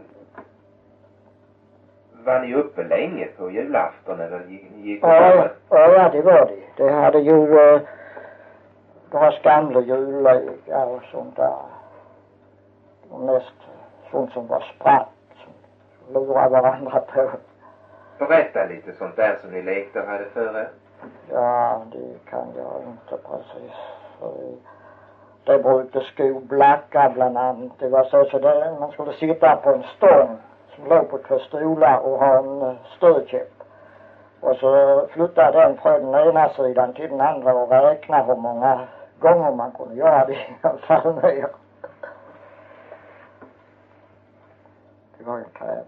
Var ni uppe länge på julafton eller gick ja, det var det. Det hade ju deras gamla jullöga och sånt där. Och mest sånt som var spratt. Som lurade varandra på. Berätta lite sånt där som ni lekte och hade före. Ja, det kan jag inte precis. Det brukade sko blacka bland annat. Det var så där man skulle sitta på en stång som låg på 2 stolar och ha en stödkäpp. Och så flyttade den från den ena sidan till den andra och räkna hur många gånger man kunde göra det i alla fall ner. Det var en tävling.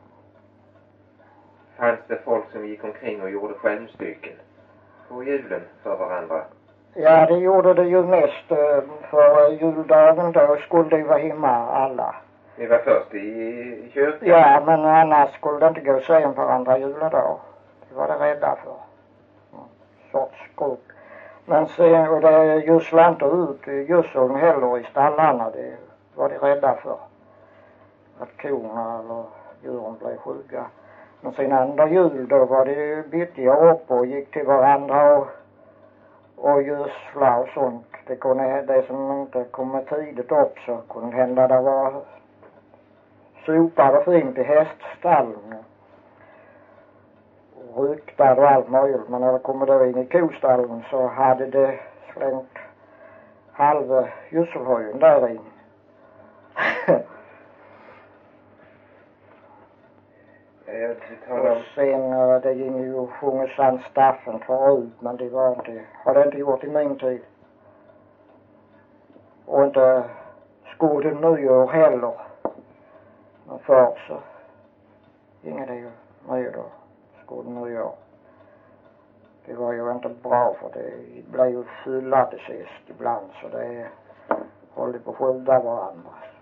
Fanns det folk som gick omkring och gjorde skämstycken på julen för varandra? Ja, det gjorde det ju mest. För juldagen då skulle de vara hemma alla. Ni var först i kyrkan? Ja, men annars skulle det inte gå sen på andra juledag. Det var det rädda för. Sorts skruck. Men sen, och det gödsla inte ut gödseln heller i stallarna. Det var de rädda för. Att korna eller djuren blev sjuka. Men sen andra jul då var det byttiga upp och gick till varandra och gödsla och sånt. Det som inte kom tidigt upp så kunde hända det var sopade fint i häststallen. Och ryktade och allt möjligt. Men när det kom då in i kostallen så hade det slängt halva gödselhöjen där in. Och sen det gick ju att sjunga Sandstaffen förut, men det var inte, har det inte gjort i min tid. Och inte skåden nyår heller. Men förr så gick det ju med då, skåden nyår. Det var ju inte bra för det blev ju fylla till sist ibland så det håller på att skjuta varandra.